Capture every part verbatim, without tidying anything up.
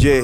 Yeah.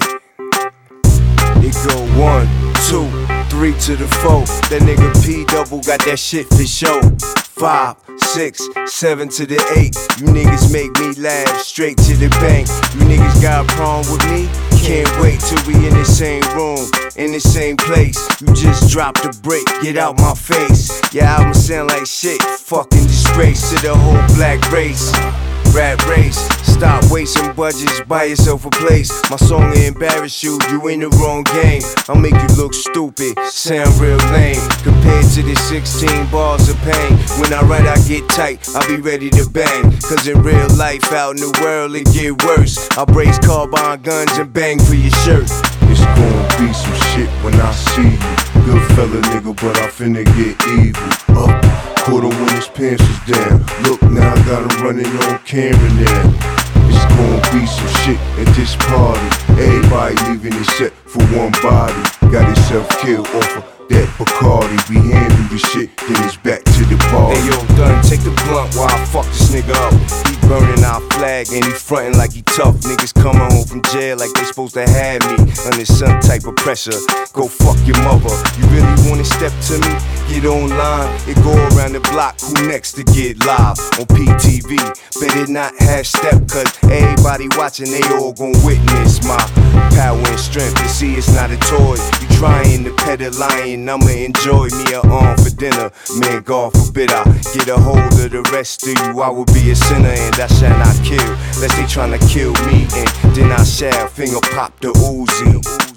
It go one, two, three to the four. That nigga P double got that shit for show. Five, six, seven to the eight. You niggas make me laugh straight to the bank. You niggas got a problem with me? Can't wait till we in the same room, in the same place. You just dropped a brick, get out my face. Your album sound like shit, fucking disgrace to the whole black race. Rap race, stop wasting budgets, buy yourself a place. My song will embarrass you, you in the wrong game. I'll make you look stupid, sound real lame compared to the sixteen bars of pain. When I write I get tight, I'll be ready to bang. Cause in real life, out in the world it get worse. I brace carbine guns and bang for your shirt. It's gonna be some shit when I see you. Good fella nigga, but I finna get evil. Up, caught him when his pants was down. Look, now I got him running on camera now. It's gonna be some shit at this party. Everybody leaving it set for one body. Got himself killed off of that Bacardi. We handle the shit, then it's back to the party. Hey yo, done, take the blunt while I fuck this nigga up. He burning our flag and he frontin' like he tough. Niggas coming home from jail like they supposed to have me under some type of pressure. Go fuck your mother. You really wanna step to me? Get online, it go around the block. Who next to get live on P T V? Better not have step, cause everybody watching, they all gon' witness my power and strength. You see, it's not a toy. You trying to pet a lion, I'ma enjoy me a arm for dinner. Man, God forbid I get a hold of the rest of you. I will be a sinner and I shall not kill, lest they tryna kill me, and then I shall finger pop the Uzi.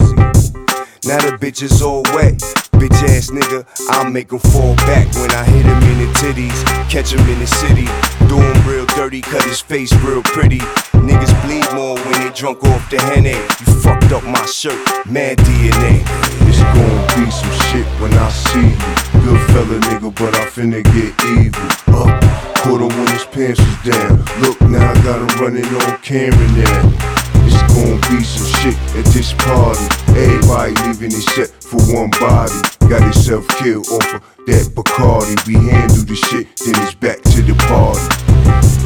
Now the bitch is all wet. Bitch ass nigga, I'll make him fall back when I hit him in the titties. Catch him in the city, do him real dirty, cut his face real pretty. Niggas bleed more when they drunk off the Henny. You fucked up my shirt, mad D N A. It's gonna be some shit when I see you. Good fella nigga, but I finna get evil. Up, caught him when his pants was down. Look, now I got him running on camera now. It's gonna be some shit at this party. Everybody leaving it set for one body. Got himself killed off of that Bacardi. We handle the shit, then it's back to the party.